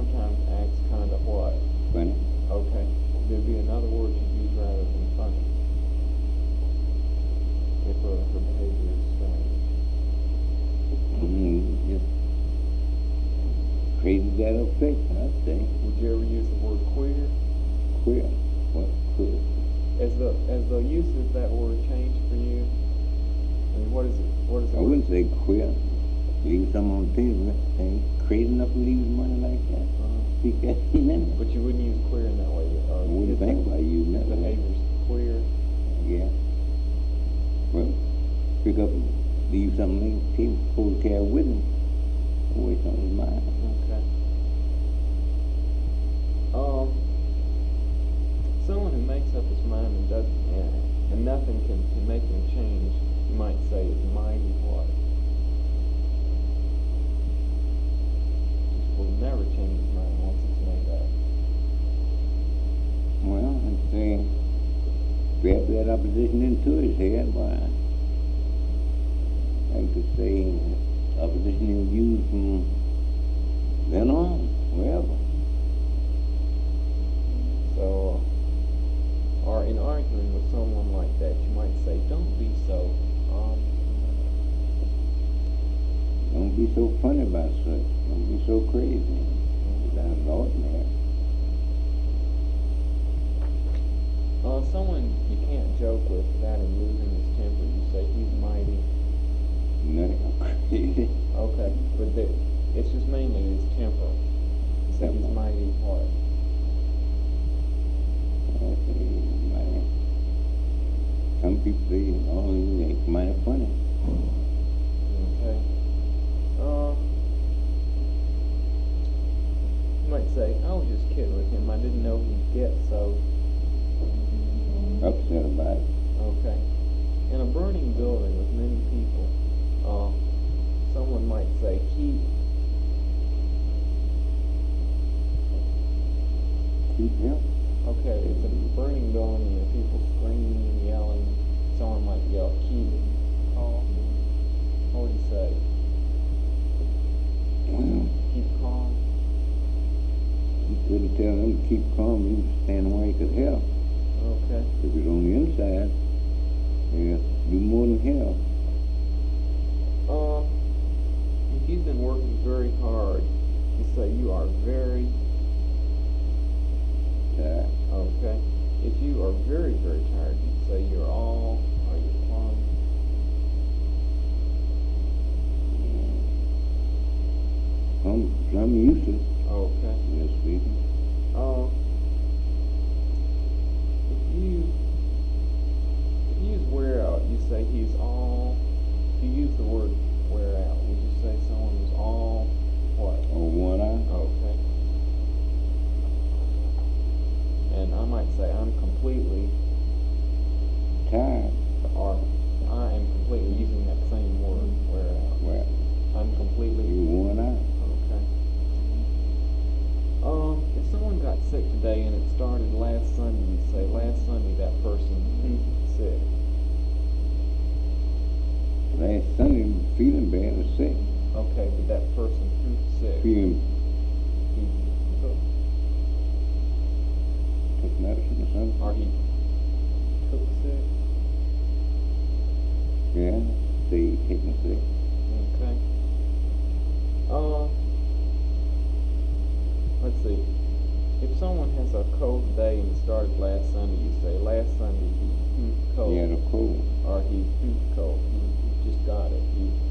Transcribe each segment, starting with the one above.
sometimes acts kind of what? Funny. Okay. There'd be another word you use rather than funny. If her behavior is strange. Just crazy that effect, I'd say. Would you ever use the word queer? Queer. What? Queer. As the use of that word changed for you? I mean, what is it? What is it? I wouldn't say queer. Leave something on the table. Ain't crazy enough to leave his money like that. Speak that in a minute. But you wouldn't use queer in that way. I wouldn't think about using that. Behavior's queer. Yeah. Well, pick up and leave something on the table, pull the car with him. Away from his mind. Okay. Someone who makes up his mind and doesn't, and nothing can make him change, you might say is mighty what? Just will never change his mind once it's made up. Well, I'd say grab that opposition into his head, why? I could say opposition he'll use from then on, wherever. So, or in arguing with someone like that, you might say, don't be so, Don't be so funny about such. Don't be so crazy. That's ordinary. Someone you can't joke with without him losing his temper, you say he's mighty. Nothing crazy. Okay, but it's just mainly his temper. You say he's mighty what? Some people say, oh, he's mighty funny. Okay. You might say, I was just kidding with him. I didn't know he'd get so upset about it. Okay. In a burning building with many people, someone might say, keep him. Okay, it's a burning building and people screaming and yelling. Someone might yell, keep calm. What would you say? Well, keep calm. You couldn't tell him to keep calm. He was standing where he could help. Okay. If it's on the inside, yeah, do more than help. If you've been working very hard, you say you are very tired. Okay. If you are very, very tired, you say you're all, or you're plumb. Some useless. Okay. Yes, speaking. If you use wear out, you say he's all. If you use the word wear out, would you say someone was all what? Or one eye. Okay. And I might say I'm completely tired. Or I am completely using that same word, wear out. Well, I'm completely. You worn out. Okay. If someone got sick today and it started last Sunday, you say last Sunday that person sick. Last Sunday, feeling bad or sick. Okay, but that person sick. Feeling. He Took medicine or something. Or he took sick. Yeah, say taking sick. Okay. Let's see. If someone has a cold today and it started last Sunday, you say last Sunday he cold. He had a cold. Or he cold. He just got it.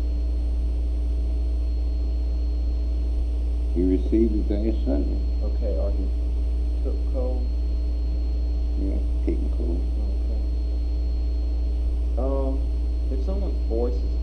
He received it last Sunday. Okay, or he took cold. Yeah, taking cold. Okay. If someone's voice is